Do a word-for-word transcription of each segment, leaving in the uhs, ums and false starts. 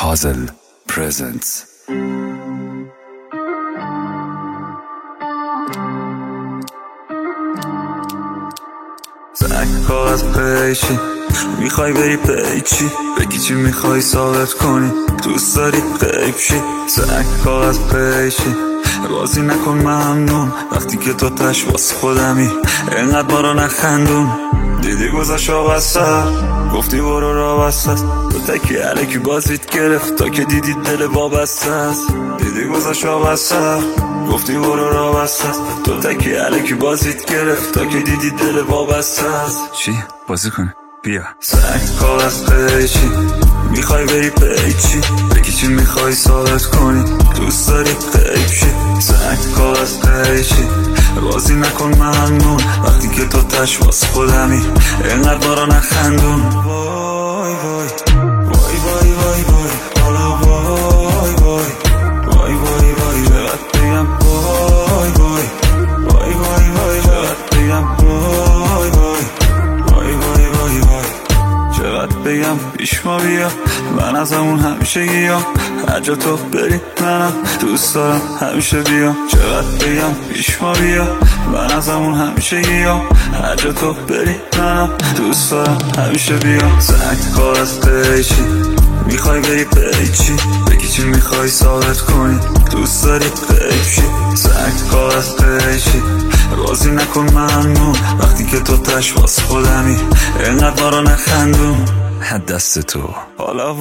Puzzle presents. زنگ کاغذ پیچی میخوای بری پیچی بگی چی میخوای ثابت کنی دوست داری غیب شی. زنگ کاغذ پیچی بازی نکن ممنون وقتی که تو تش واسه خودمی اینقدر ما رو نخندون. دیدی گذاشت آقا سر گفتی برو را بسته است تو تکی علیکی بازیت گرفت تا که دیدی دل وابسته است. دیدی گذاشت آقا سر گفتی برو را بسته است تو تکی علیکی بازیت گرفت تا که دیدی دل وابسته است. چی؟ بازی کنه؟ بیا. سنگ کاغذ پیچی میخوای بری پیچی بگی چی میخوای ثابت کنی دوست داری غیب شی. سنگ کاغذ پیچی بازی نکن ممنون وقتی که تو تش واسه خودمی اینقدر ما رو نخندون. وای وای وای وای وای وای حالا وای وای وای وای وای چقدر بگم وای وای وای وای وای چقدر بگم وای وای وای وای وای وای چقدر بگم پیش ما بیا من از همون همیشه گیام هر جا تو بری منم دوست دارم همیشه بیام. چقدر بگم پیش ما بیا من از همون همیشه گیام هر جا تو بری منم دوست دارم همیشه بیام. زنگ کاغذ پیچی میخوای بری پیچی بگی چی میخوای ثابت کنی دوست داری غیب شی. زنگ کاغذ پیچی بازی نکن ممنون وقتی که تو تش واسه خودمی اینقدر ما رو نخندون. دست تو حالا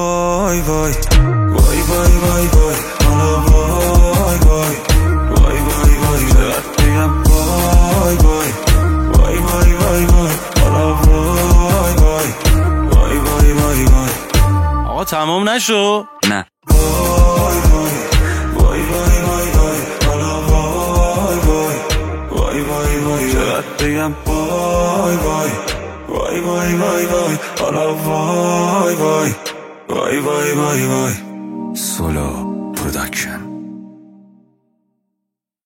وای وای وای وای وای وای حالا وای وای وای وای وای چقدر بگم وای وای وای وای وای وای حالا وای وای وای وای وای وای آقا تمام نشو؟ نه. وای وای وای وای وای وای حالا وای وای وای وای وای چقدر بگم وای وای وای وای وای وای حالا وای وای وای وای وای وای سولو پروداکشن.